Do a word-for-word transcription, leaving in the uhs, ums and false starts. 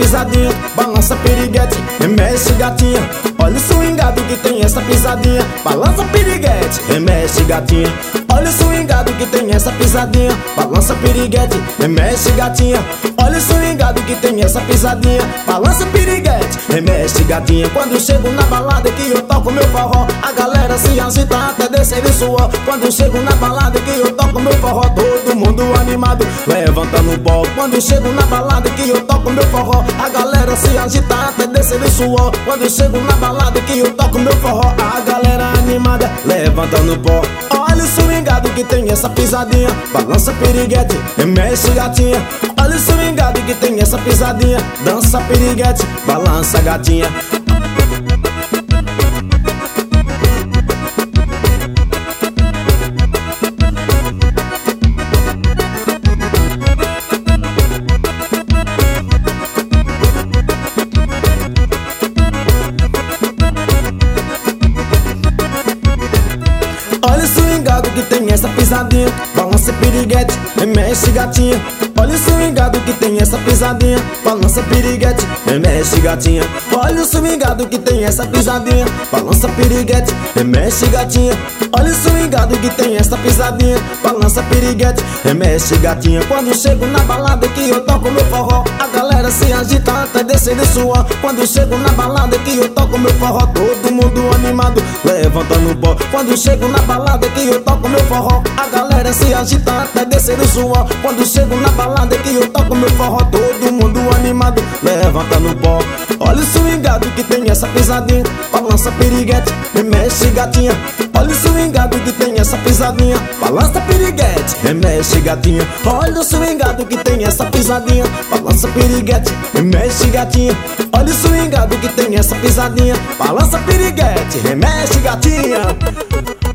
pisadinha, balança piriguete, remexe gatinha. Olha o swingado que tem essa pisadinha, balança piriguete, remexe gatinha. Olha o swingado que tem essa pisadinha, balança piriguete, remexe gatinha. Olha o swingado que tem essa pisadinha, balança piriguete, remexe gatinha. Quando eu chego na balada que eu toco meu forró, a galera se agita até descer de suor. Quando eu chego na balada que eu toco meu forró, todo mundo animado, levanta no pó. Quando eu chego na balada que eu toco meu forró, a galera se agita até descer de suor. Quando eu chego na balada que eu toco meu forró, a galera animada, levanta no pó. Olha o swingado que tem essa pisadinha, balança piriguete, remexe gatinha. Olha o swingado que tem essa pisadinha, dança piriguete, balança gatinha. Olha o swingado que tem essa pisadinha, balança piriguete, remexe gatinha. Olha o swingado que tem essa pisadinha, balança piriguete, remexe gatinha. Olha o swingado que tem essa pisadinha, balança piriguete, remexe gatinha. Olha o swingado que tem essa pisadinha, balança piriguete, remexe gatinha. Quando eu chego na balada que eu toco meu forró, a galera se agita até descer de suor. Quando eu chego na balada que eu toco meu forró, todo mundo animado, levanta no pó. Quando eu chego na balada que eu toco meu forró, a galera se agita até descer do suor. Quando eu chego na balada que eu toco meu forró, todo mundo animado, levanta no pó. Olha o swingado que tem essa pisadinha, balança piriguete, remexe gatinha. Olha o swingado que tem essa pisadinha, balança piriguete, remexe gatinha. Olha o swingado que tem essa pisadinha, balança piriguete, remexe gatinha. Olha o swingado que tem essa pisadinha, balança piriguete, remexe gatinha.